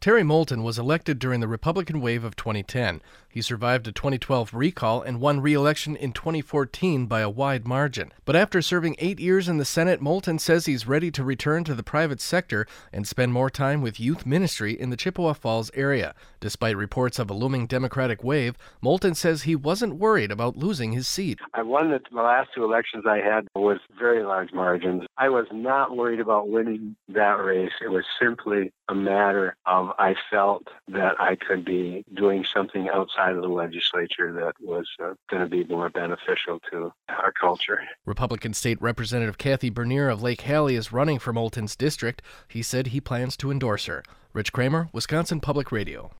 Terry Moulton was elected during the Republican wave of 2010. He survived a 2012 recall and won re-election in 2014 by a wide margin. But after serving 8 years in the Senate, Moulton says he's ready to return to the private sector and spend more time with youth ministry in the Chippewa Falls area. Despite reports of a looming Democratic wave, Moulton says he wasn't worried about losing his seat. I won the last two elections I had with very large margins. I was not worried about winning that race. It was simply a matter of I felt that I could be doing something outside of the legislature that was going to be more beneficial to our culture. Republican State Representative Kathy Bernier of Lake Hallie is running for Moulton's district. He said he plans to endorse her. Rich Kramer, Wisconsin Public Radio.